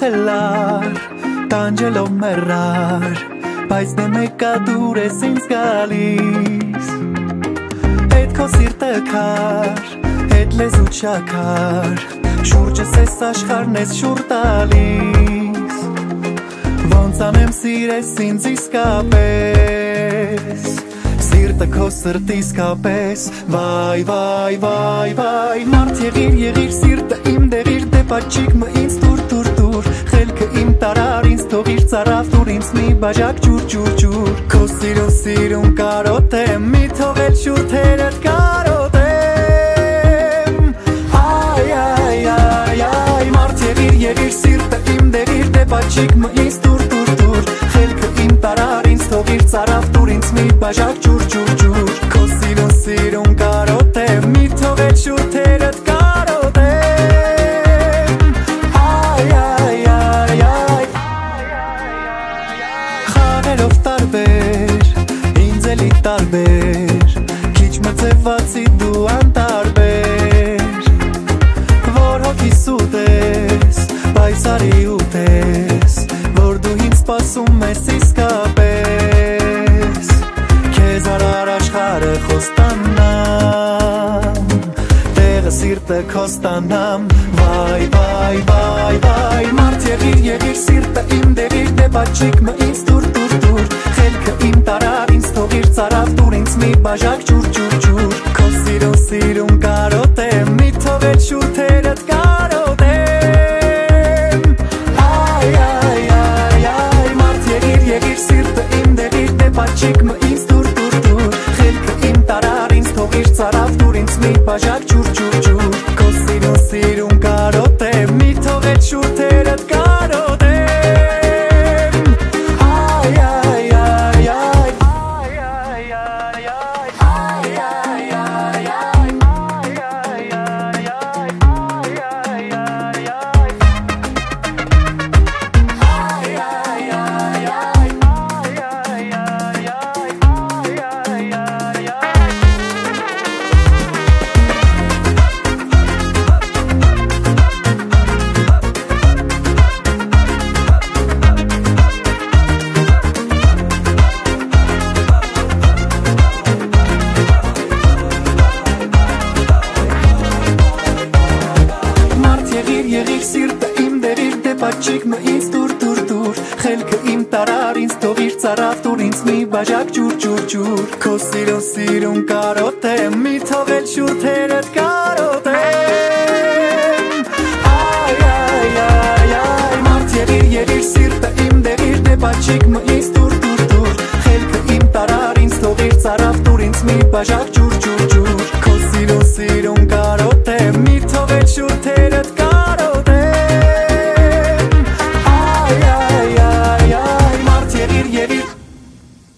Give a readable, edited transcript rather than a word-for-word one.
խելար, տանջելով մեռար, բայց դե մեկա դուր ես ինձ գալիս, հետ քո սիրտը քար, հետ լեզու չաքար, շուրջս ես աշխարհն ես շուռ տալիս, ոնց անեմ սիրես ինձ իսկապես, սիրտը քո սրտի իսկապես, վայ, վայ, վայ, վայ, մարդ եղիր սիրտը իմ դեղիր, դե պատճիկը ինձ տուր, խելքը իմ տարար ինձ թողիր ծարավ, տուր ինձ մի բաժակ ջուր, քո սիրուն կարոտեմ, մի թողել շուրթերդ կարոտեմ, այ, մարդ եղիր սիրտը իմ դեղիր, դե պատճիկը ինձ տուր, խելքը իմ տարար ինձ թողիր ծարավ, տուր ինձ մի բաժակ ջուր, քո սիրուն կարոտեմ, մի թողել շուրթերդ կարոտեմ, այ, խաղերով տարբեր, ինձ էլի տարբեր, քիչ մծեվացի դու անտարբեր, որ հոգիս ուտես, պայծարի ուտես, որ դու ինձ սպասում ես իսկապես, քեզ արար աշխարհը խոստանամ, տեղը սիրտը քո ստանամ, վայ, մարդ եղիր սիրտը իմ դեղիր, դե պատճիկը ինձ տուր, խելքը իմ տարար ինձ թողիր ծարավ, տուր ինձ մի բաժակ ջուր, քո սիրուն կարոտեմ, մի թողել շուրթերդ կարոտեմ, այ, մարդ եղիր սիրտը իմ դեղիր, դե պատճիկը ինձ տուր, խելքը իմ տարար ինձ թողիր ծարավ, տուր ինձ մի բաժակ ջուր, քո սիրուն կարոտեմ, մի թողել շուրթերդ կարոտեմ, եղիր սիրտը իմ դերիր, դե պատճիկը ինձ տուր, խելքը իմ տարար ինձ թողիր ծարավ, տուր ինձ մի բաժակ ջուր, քո սիրուն կարոտեմ, մի թողել շուրթերդ կարոտեմ, այ, մարդ եղիր սիրտը իմ դերիր, դե պատճիկը ինձ տուր, խելքը իմ տարար ինձ թողիր ծարավ, տուր ինձ մի բաժակ ջուր, քո սիրուն կարոտեմ, մի